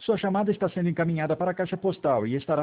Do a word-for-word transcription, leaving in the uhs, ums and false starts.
Sua chamada está sendo encaminhada para a caixa postal e estará